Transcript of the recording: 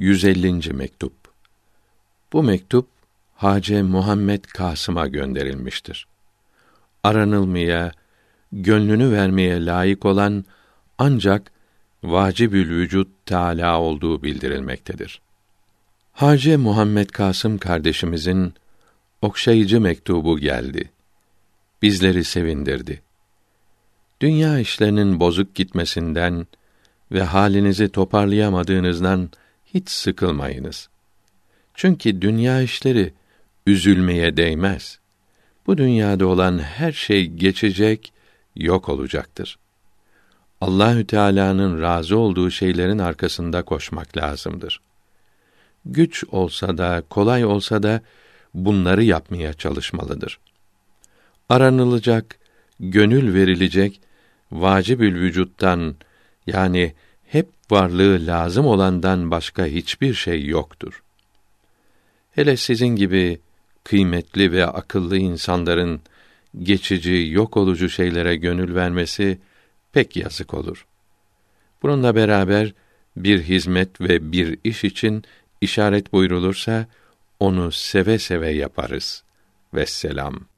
150. mektup. Bu mektup Hacı Muhammed Kasım'a gönderilmiştir. Aranılmaya, gönlünü vermeye layık olan ancak Vacibül Vücud Teâlâ olduğu bildirilmektedir. Hacı Muhammed Kasım kardeşimizin okşayıcı mektubu geldi. Bizleri sevindirdi. Dünya işlerinin bozuk gitmesinden ve halinizi toparlayamadığınızdan hiç sıkılmayınız. Çünkü dünya işleri üzülmeye değmez. Bu dünyada olan her şey geçecek, yok olacaktır. Allahü Teala'nın razı olduğu şeylerin arkasında koşmak lazımdır. Güç olsa da, kolay olsa da bunları yapmaya çalışmalıdır. Aranılacak, gönül verilecek vacibül vücuttan, yani hep varlığı lazım olandan başka hiçbir şey yoktur. Hele sizin gibi kıymetli ve akıllı insanların geçici, yok olucu şeylere gönül vermesi pek yazık olur. Bununla beraber bir hizmet ve bir iş için işaret buyrulursa onu seve seve yaparız. Vesselam.